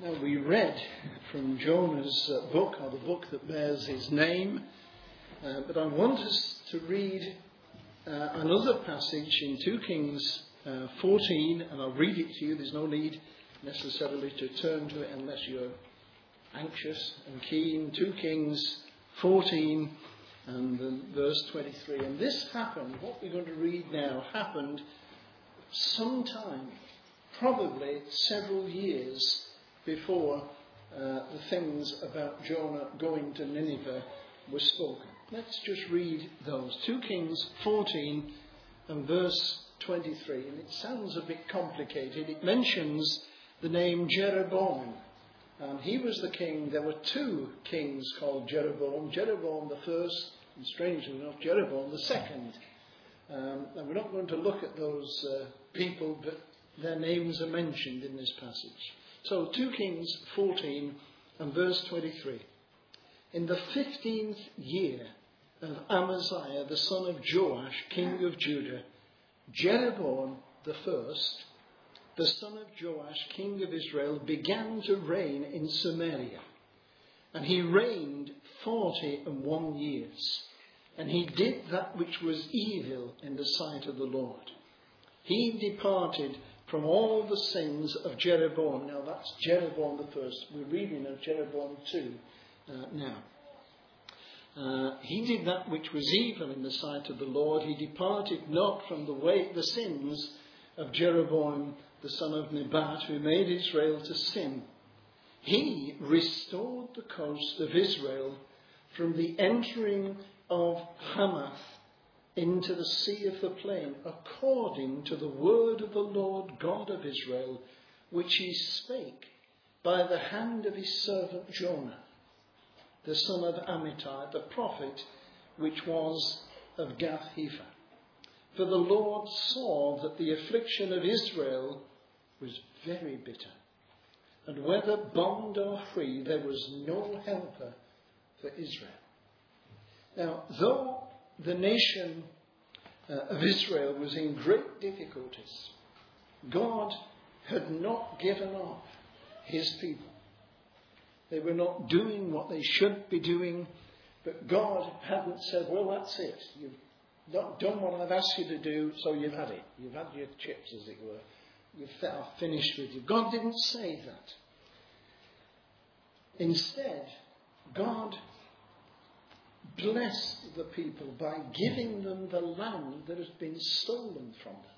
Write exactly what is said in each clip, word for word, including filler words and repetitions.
Now, we read from Jonah's uh, book, or the book that bears his name, uh, but I want us to read uh, another passage in two Kings uh, fourteen, and I'll read it to you. There's no need necessarily to turn to it unless you're anxious and keen. two Kings fourteen and then verse twenty-three. And this happened, what we're going to read now, happened sometime, probably several years before uh, the things about Jonah going to Nineveh were spoken. Let's just read those. two Kings fourteen and verse twenty-three. And it sounds a bit complicated. It mentions the name Jeroboam. And he was the king. There were two kings called Jeroboam. Jeroboam the first, and strangely enough, Jeroboam the second. Um, and we're not going to look at those uh, people, but their names are mentioned in this passage. So two Kings fourteen and verse twenty-three. In the fifteenth year of Amaziah, the son of Joash, king of Judah, Jeroboam the first, the son of Joash, king of Israel, began to reign in Samaria. And he reigned forty and one years. And he did that which was evil in the sight of the Lord. He departed from all the sins of Jeroboam. Now that's Jeroboam the first. We're reading of Jeroboam two uh, now. Uh, he did that which was evil in the sight of the Lord. He departed not from the way, the sins of Jeroboam the son of Nebat, who made Israel to sin. He restored the coast of Israel from the entering of Hamath into the sea of the plain, according to the word of the Lord God of Israel, which he spake by the hand of his servant Jonah, the son of Amittai, the prophet, which was of Gath-hepher. For the Lord saw that the affliction of Israel was very bitter, and whether bond or free, there was no helper for Israel. Now, though the nation uh, of Israel was in great difficulties, God had not given up his people. They were not doing what they should be doing, but God hadn't said, well, that's it. You've not done what I've asked you to do, so you've had it. You've had your chips, as it were. You've finished with you. God didn't say that. Instead, God blessed the people by giving them the land that has been stolen from them.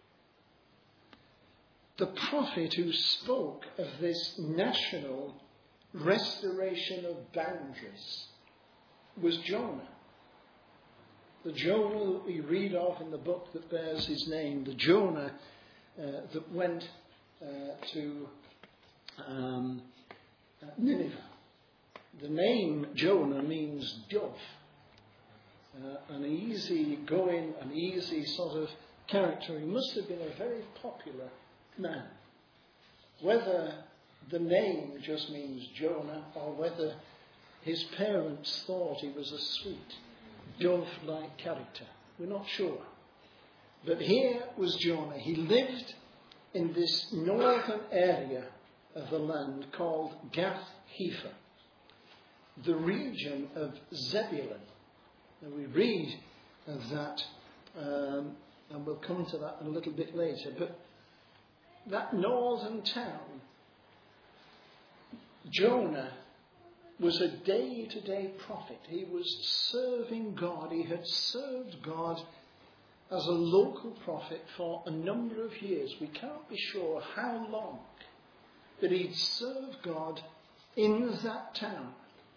The prophet who spoke of this national restoration of boundaries was Jonah. The Jonah that we read of in the book that bears his name, the Jonah uh, that went uh, to um, uh, Nineveh. The name Jonah means dove, uh, an easy going, an easy sort of character. He must have been a very popular man. Whether the name just means Jonah or whether his parents thought he was a sweet, dove-like character, we're not sure. But here was Jonah. He lived in this northern area of the land called Gath-hepher, the region of Zebulun. And we read of that, um, and we'll come to that a little bit later. But that northern town, Jonah was a day-to-day prophet. He was serving God. He had served God as a local prophet for a number of years. We can't be sure how long, but he'd served God in that town.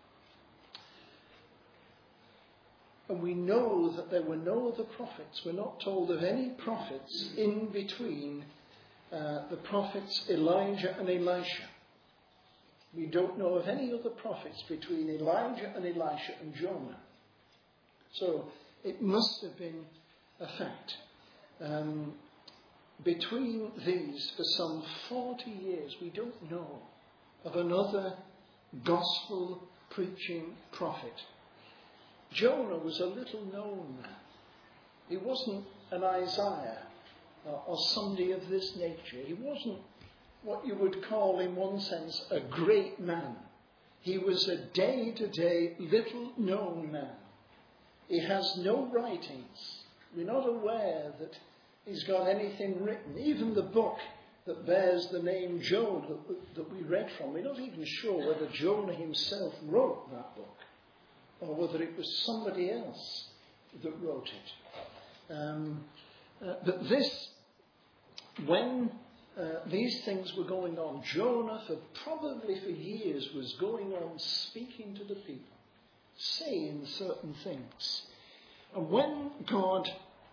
And we know that there were no other prophets. We're not told of any prophets in between uh, the prophets Elijah and Elisha. We don't know of any other prophets between Elijah and Elisha and Jonah. So it must have been a fact. Um, between these, for some forty years, we don't know of another gospel preaching prophet. Jonah was a little known man. He wasn't an Isaiah or, or somebody of this nature. He wasn't what you would call in one sense a great man. He was a day-to-day little known man. He has no writings. We're not aware that he's got anything written. Even the book that bears the name Jonah that, that we read from, we're not even sure whether Jonah himself wrote that book or whether it was somebody else that wrote it. Um, uh, but this, when uh, these things were going on, Jonah, for probably for years, was going on speaking to the people, saying certain things. And when God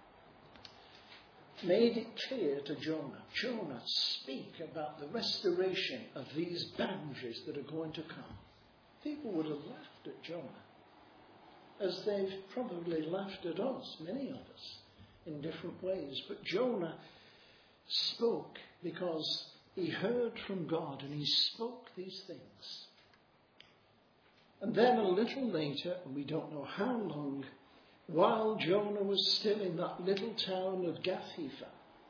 made it clear to Jonah, Jonah, speak about the restoration of these boundaries that are going to come, people would have laughed at Jonah, as they've probably laughed at us, many of us, in different ways. But Jonah spoke because he heard from God and he spoke these things. And then a little later, and we don't know how long, while Jonah was still in that little town of Gath-hepher,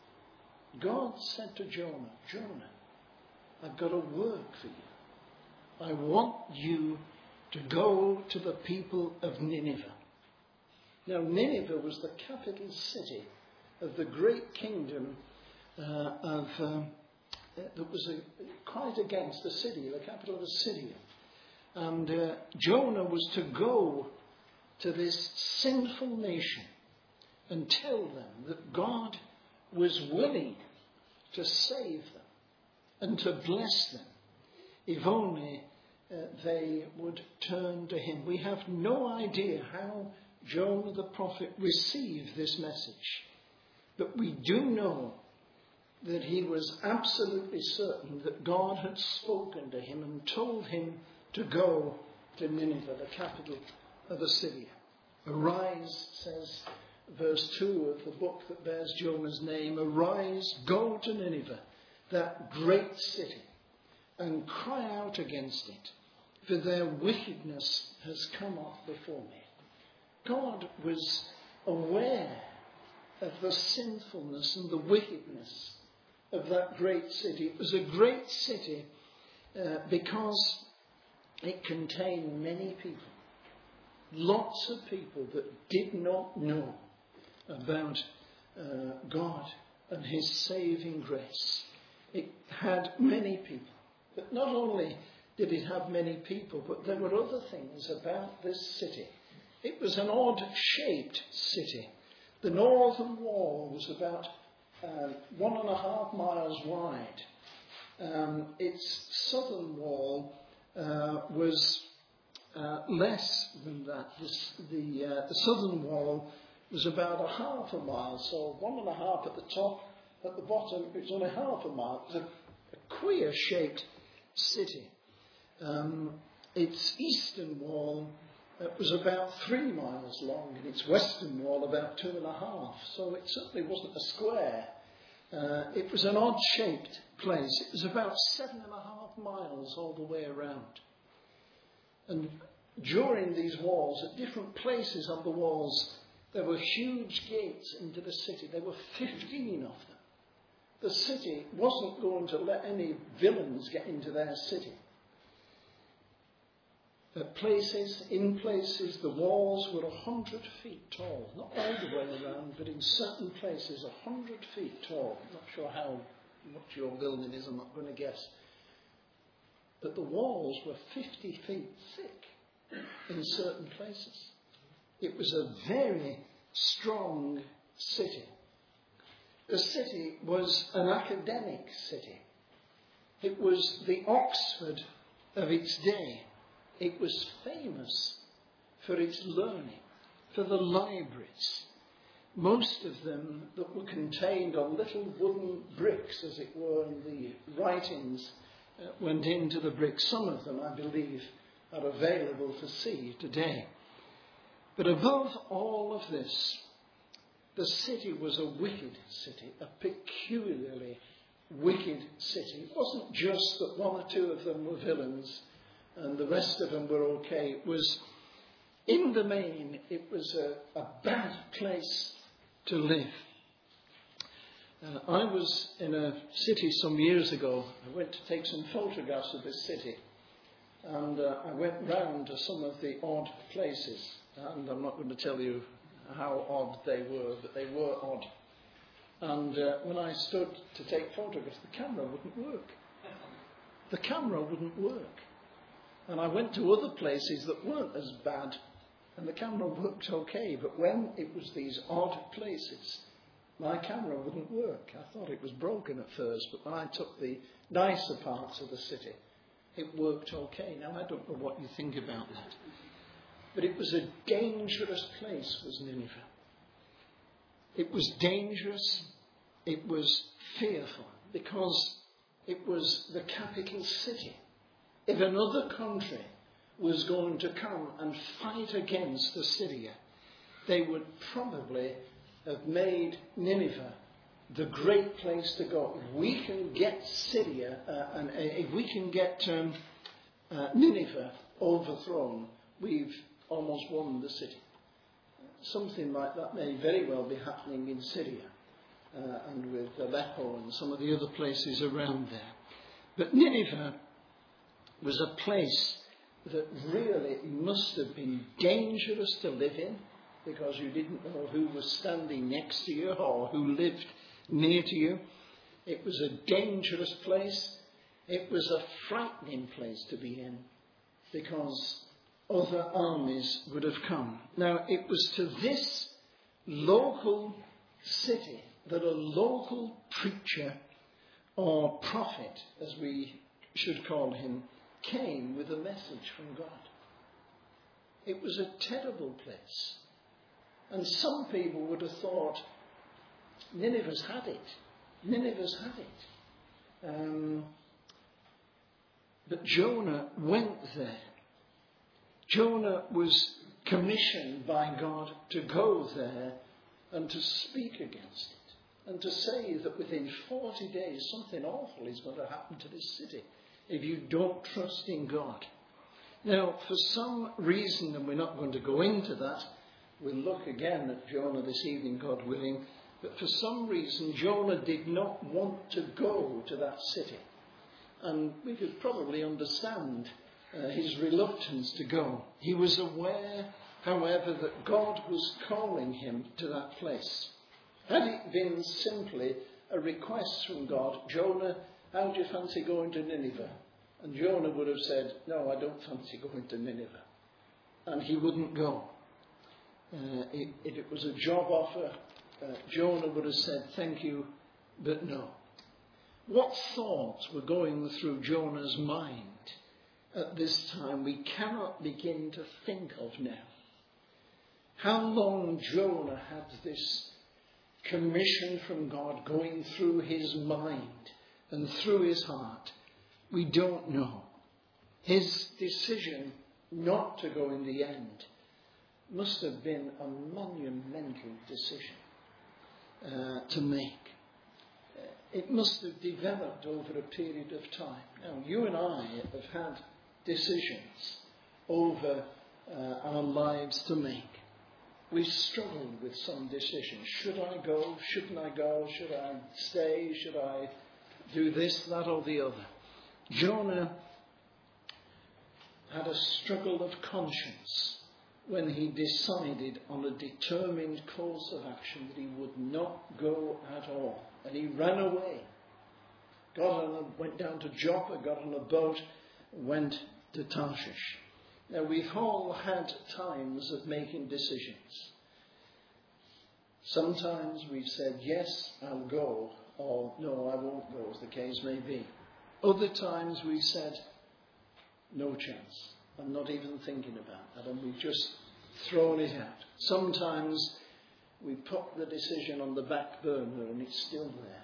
God said to Jonah, Jonah, I've got a work for you. I want you to go to the people of Nineveh. Now, Nineveh was the capital city of the great kingdom uh, of um, that was a, quite against Assyria, the capital of Assyria. And uh, Jonah was to go to this sinful nation and tell them that God was willing to save them and to bless them if only uh, they would turn to him. We have no idea how Jonah the prophet received this message, but we do know that he was absolutely certain that God had spoken to him and told him to go to Nineveh, the capital of Assyria. Arise, says verse two of the book that bears Jonah's name, arise, go to Nineveh, that great city, and cry out against it, for their wickedness has come up before me. God was aware of the sinfulness and the wickedness of that great city. It was a great city uh, because it contained many people. Lots of people that did not know about uh, God and his saving grace. It had many people. But not only did it have many people, but there were other things about this city. It was an odd-shaped city. The northern wall was about uh, one and a half miles wide. Um, its southern wall uh, was uh, less than that. This, the, uh, the southern wall was about a half a mile, so one and a half at the top. At the bottom, it was only half a mile. It was a, a queer-shaped city. Um, its eastern wall uh, was about three miles long, and its western wall about two and a half. So it certainly wasn't a square. Uh, it was an odd-shaped place. It was about seven and a half miles all the way around. And during these walls, at different places on the walls, there were huge gates into the city. There were fifteen of them. The city wasn't going to let any villains get into their city. At places, in places, the walls were a hundred feet tall. Not all the way around, but in certain places, a hundred feet tall. I'm not sure how much your building is, I'm not going to guess. But the walls were fifty feet thick in certain places. It was a very strong city. The city was an academic city. It was the Oxford of its day. It was famous for its learning, for the libraries. Most of them that were contained on little wooden bricks, as it were, and the writings uh, went into the bricks. Some of them, I believe, are available to see today. But above all of this, the city was a wicked city, a peculiarly wicked city. It wasn't just that one or two of them were villains and the rest of them were okay. It was, in the main, it was a, a bad place to live. Uh, I was in a city some years ago. I went to take some photographs of this city. And uh, I went round to some of the odd places. And I'm not going to tell you how odd they were, but they were odd. And uh, when I stood to take photographs, the camera wouldn't work. The camera wouldn't work. And I went to other places that weren't as bad, and the camera worked okay. But when it was these odd places, my camera wouldn't work. I thought it was broken at first, but when I took the nicer parts of the city, it worked okay. Now, I don't know what you think about that. But it was a dangerous place, was Nineveh. It was dangerous. It was fearful, because it was the capital city. If another country was going to come and fight against Assyria, they would probably have made Nineveh the great place to go. If we can get Syria, uh, and uh, if we can get um, uh, Nineveh overthrown, we've almost won the city. Something like that may very well be happening in Syria uh, and with Aleppo and some of the other places around there. But Nineveh was a place that really must have been dangerous to live in, because you didn't know who was standing next to you or who lived near to you. It was a dangerous place. It was a frightening place to be in, because other armies would have come. Now, it was to this local city that a local preacher or prophet, as we should call him, came with a message from God. It was a terrible place. And some people would have thought, Nineveh's had it. Nineveh's had it. Um, but Jonah went there. Jonah was commissioned by God to go there and to speak against it, and to say that within forty days something awful is going to happen to this city if you don't trust in God. Now, for some reason, and we're not going to go into that, we'll look again at Jonah this evening, God willing, but for some reason Jonah did not want to go to that city. And we could probably understand Uh, his reluctance to go. He was aware, however, that God was calling him to that place. Had it been simply a request from God, Jonah, how do you fancy going to Nineveh? And Jonah would have said, no, I don't fancy going to Nineveh. And he wouldn't go. Uh, if, if it was a job offer, uh, Jonah would have said, thank you, but no. What thoughts were going through Jonah's mind at this time we cannot begin to think of now. How long Jonah had this commission from God going through his mind and through his heart, we don't know. His decision not to go in the end must have been a monumental decision uh, to make. It must have developed over a period of time. Now, you and I have had decisions over uh, our lives to make. We've struggled with some decisions. Should I go? Shouldn't I go? Should I stay? Should I do this, that, or the other? Jonah had a struggle of conscience when he decided on a determined course of action that he would not go at all. And he ran away. Got on a, went down to Joppa, got on a boat, went to Tarshish. Now, we've all had times of making decisions. Sometimes we've said, yes, I'll go, or no, I won't go, as the case may be. Other times we've said, no chance. I'm not even thinking about that, and we've just thrown it out. Sometimes we put the decision on the back burner and it's still there.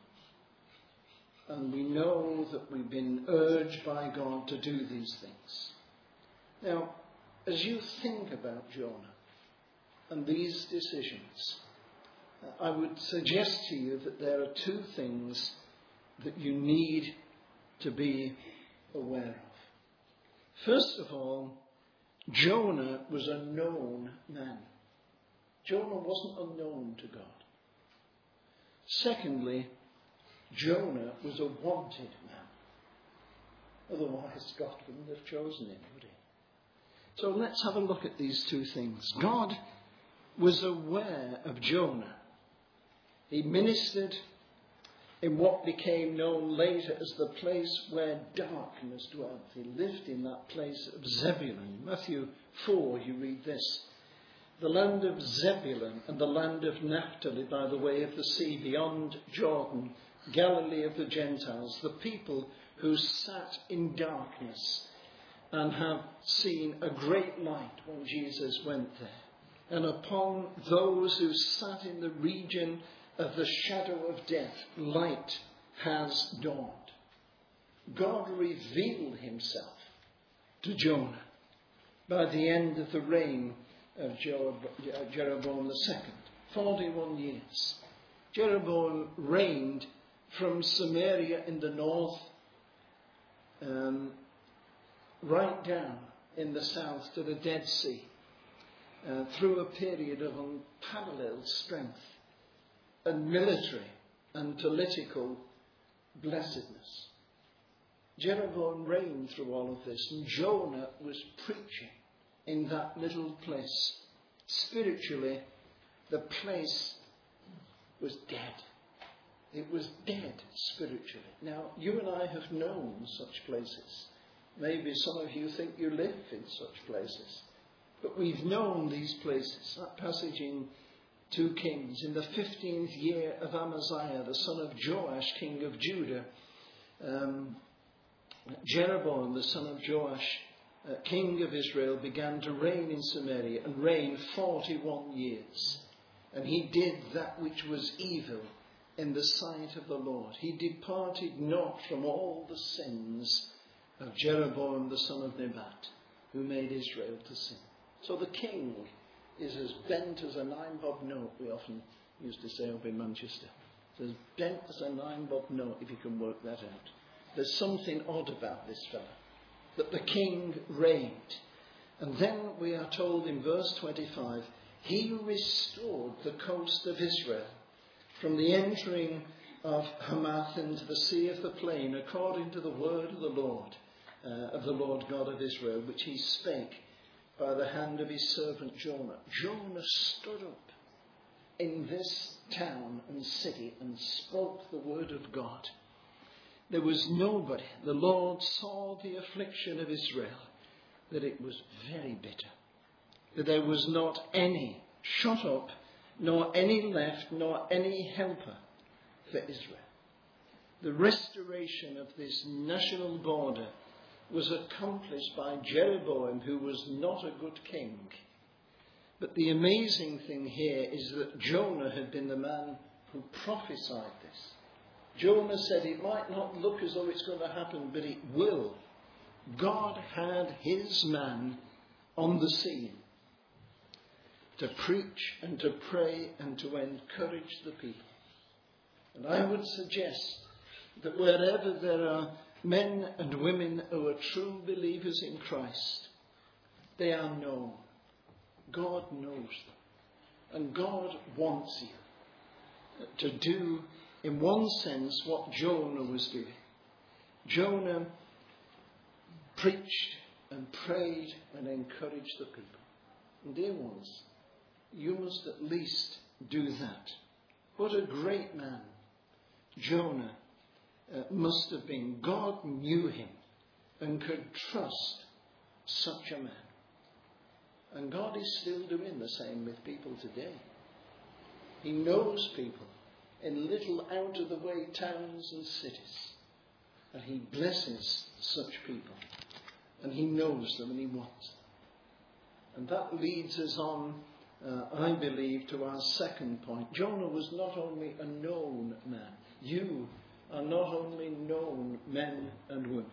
And we know that we've been urged by God to do these things. Now, as you think about Jonah and these decisions, I would suggest to you that there are two things that you need to be aware of. First of all, Jonah was a known man. Jonah wasn't unknown to God. Secondly, Jonah was a wanted man. Otherwise, God wouldn't have chosen him, would he? So let's have a look at these two things. God was aware of Jonah. He ministered in what became known later as the place where darkness dwelt. He lived in that place of Zebulun. In Matthew four, you read this. The land of Zebulun and the land of Naphtali by the way of the sea beyond Jordan, Galilee of the Gentiles, the people who sat in darkness and have seen a great light when Jesus went there. And upon those who sat in the region of the shadow of death, light has dawned. God revealed himself to Jonah by the end of the reign of Jeroboam the second, forty-one years. Jeroboam reigned from Samaria in the north um, right down in the south to the Dead Sea, uh, through a period of unparalleled strength and military and political blessedness. Jeroboam reigned through all of this, and Jonah was preaching in that little place. Spiritually, the place was dead. It was dead spiritually. Now, you and I have known such places. Maybe some of you think you live in such places. But we've known these places. That passage in Two Kings, in the fifteenth year of Amaziah, the son of Joash, king of Judah, um, Jeroboam, the son of Joash, uh, king of Israel, began to reign in Samaria and reigned forty-one years. And he did that which was evil in the sight of the Lord. He departed not from all the sins of Jeroboam, the son of Nebat, who made Israel to sin. So the king is as bent as a nine-bob note, we often used to say up in Manchester. It's as bent as a nine-bob note, if you can work that out. There's something odd about this fellow. That the king reigned. And then we are told in verse twenty-five, he restored the coast of Israel from the entering of Hamath into the sea of the plain, according to the word of the Lord, uh, of the Lord God of Israel, which he spake by the hand of his servant Jonah. Jonah stood up in this town and city and spoke the word of God. There was nobody. The Lord saw the affliction of Israel, that it was very bitter, that there was not any shut up, nor any left, nor any helper for Israel. The restoration of this national border was accomplished by Jeroboam, who was not a good king. But the amazing thing here is that Jonah had been the man who prophesied this. Jonah said it might not look as though it's going to happen, but it will. God had his man on the scene to preach and to pray and to encourage the people. And I would suggest that wherever there are men and women who are true believers in Christ, they are known. God knows them. And God wants you to do, in one sense, what Jonah was doing. Jonah preached and prayed and encouraged the people. And dear ones, you must at least do that. What a great man Jonah uh, must have been. God knew him and could trust such a man. And God is still doing the same with people today. He knows people in little out-of-the-way towns and cities. And he blesses such people. And he knows them and he wants them. And that leads us on, uh, I believe, to our second point. Jonah was not only a known man. You are not only known men and women.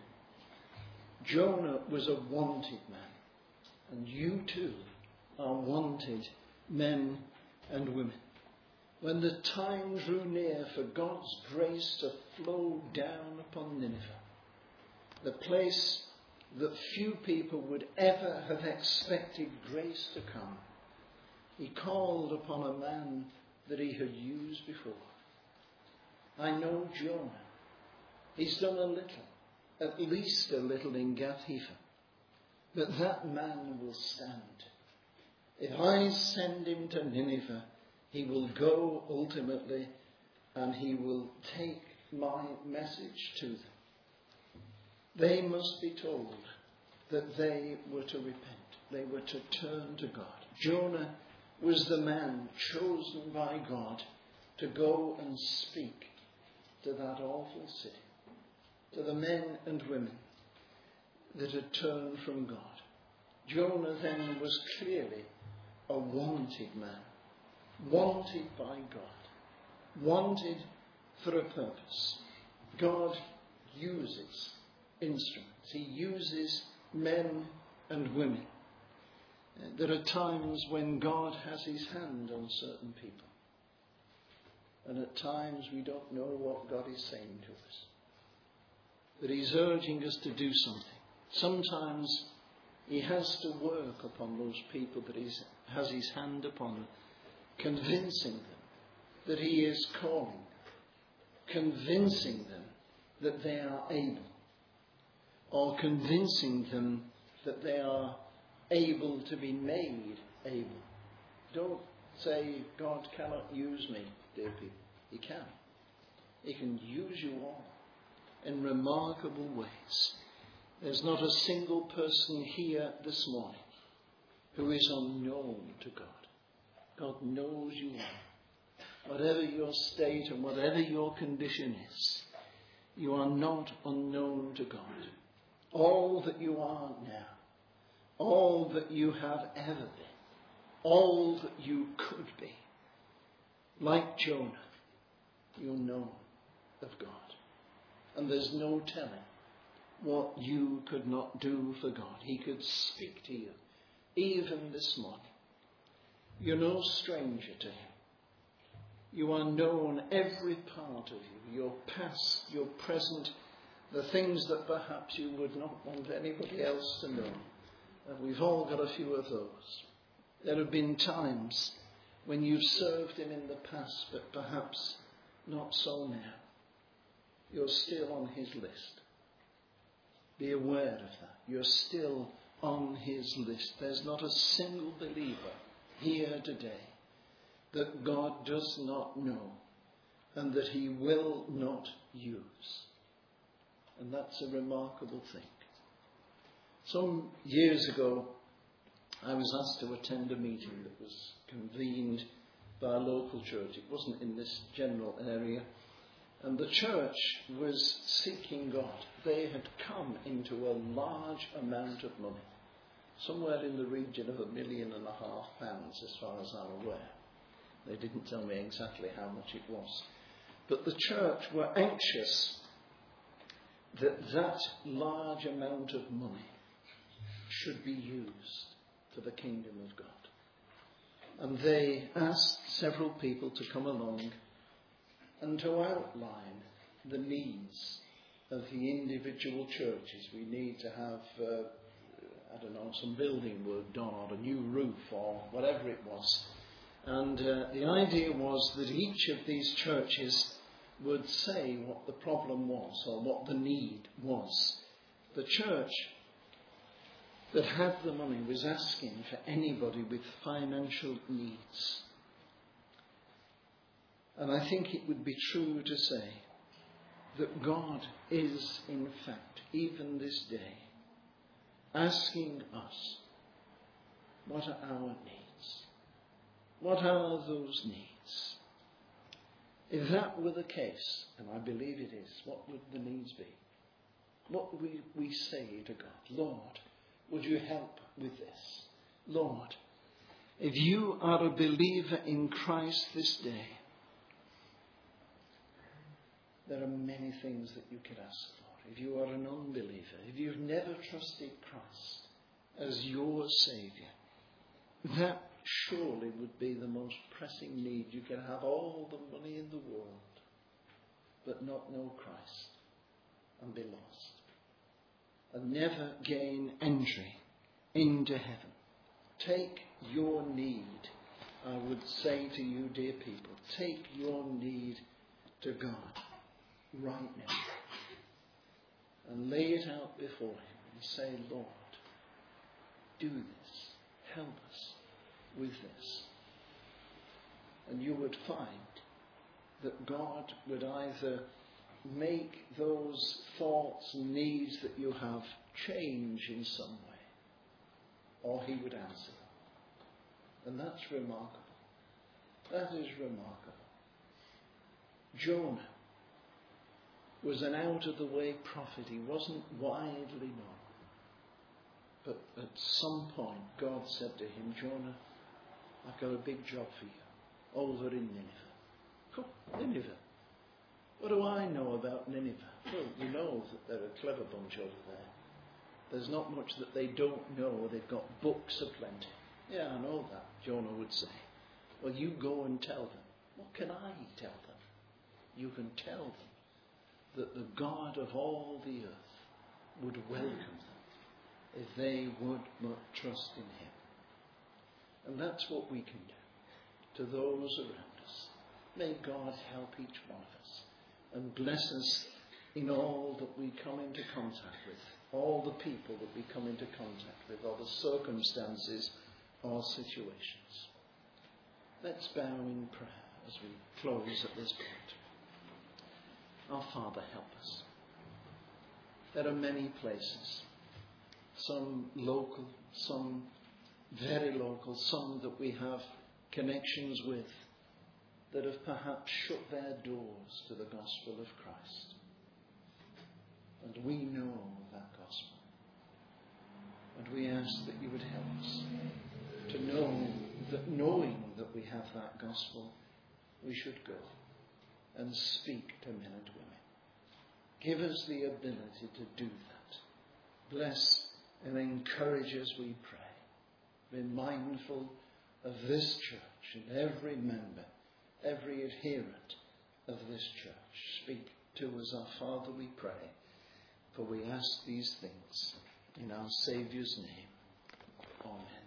Jonah was a wanted man. And you too are wanted men and women. When the time drew near for God's grace to flow down upon Nineveh, the place that few people would ever have expected grace to come, he called upon a man that he had used before. I know Jonah. He's done a little, at least a little in Gath Hepher. But that man will stand. If I send him to Nineveh, he will go ultimately and he will take my message to them. They must be told that they were to repent. They were to turn to God. Jonah was the man chosen by God to go and speak to that awful city, to the men and women that had turned from God. Jonah then was clearly a wanted man, wanted by God, wanted for a purpose. God uses instruments. He uses men and women. There are times when God has his hand on certain people. And at times we don't know what God is saying to us. But he's urging us to do something. Sometimes he has to work upon those people that he has his hand upon, convincing them that he is calling, convincing them that they are able, or convincing them that they are able to be made able. Don't say God cannot use me, dear people. He can. He can use you all in remarkable ways. There's not a single person here this morning who is unknown to God. God knows you all. Whatever your state and whatever your condition is, you are not unknown to God. All that you are now, all that you have ever been, all that you could be, like Jonah, you're known of God. And there's no telling what you could not do for God. He could speak to you, even this morning. You're no stranger to him. You are known, every part of you, your past, your present, the things that perhaps you would not want anybody else to know. And we've all got a few of those. There have been times when you've served him in the past, but perhaps not so now. You're still on his list. Be aware of that. You're still on his list. There's not a single believer here today that God does not know and that he will not use. And that's a remarkable thing. Some years ago, I was asked to attend a meeting that was convened by a local church. It wasn't in this general area. And the church was seeking God. They had come into a large amount of money, somewhere in the region of a million and a half pounds, as far as I'm aware. They didn't tell me exactly how much it was. But the church were anxious that that large amount of money should be used for the kingdom of God. And they asked several people to come along and to outline the needs of the individual churches. We need to have, uh, I don't know, some building work done, or a new roof, or whatever it was. And uh, the idea was that each of these churches would say what the problem was, or what the need was. The church that had the money was asking for anybody with financial needs. And I think it would be true to say that God is, in fact, even this day, asking us, what are our needs? What are those needs? If that were the case, and I believe it is, what would the needs be? What would we say to God? Lord, would you help with this? Lord, if you are a believer in Christ this day, there are many things that you could ask for. If you are an unbeliever, if you've never trusted Christ as your Saviour, that surely would be the most pressing need. You can have all the money in the world, but not know Christ and be lost, and never gain entry into heaven. Take your need, I would say to you, dear people, take your need to God right now and lay it out before him and say, Lord, do this. Help us with this. And you would find that God would either make those thoughts and needs that you have change in some way, or he would answer them. And that's remarkable. That is remarkable. Jonah was an out-of-the-way prophet. He wasn't widely known. But at some point, God said to him, Jonah, I've got a big job for you over in Nineveh. Oh, Nineveh. What do I know about Nineveh? Well, you know that they're a clever bunch over there. There's not much that they don't know. They've got books aplenty. Yeah, I know that, Jonah would say. Well, you go and tell them. What can I tell them? You can tell them that the God of all the earth would welcome them if they would but trust in him. And that's what we can do to those around us. May God help each one of us and bless us in all that we come into contact with, all the people that we come into contact with, or the circumstances or situations. Let's bow in prayer as we close at this point. Our Father, help us. There are many places, some local, some very local, some that we have connections with, that have perhaps shut their doors to the gospel of Christ. And we know that gospel. And we ask that you would help us to know that knowing that we have that gospel, we should go and speak to men and women. Give us the ability to do that. Bless and encourage us, we pray. Be mindful of this church and every member, every adherent of this church. Speak to us, our Father, we pray, for we ask these things in our Saviour's name. Amen.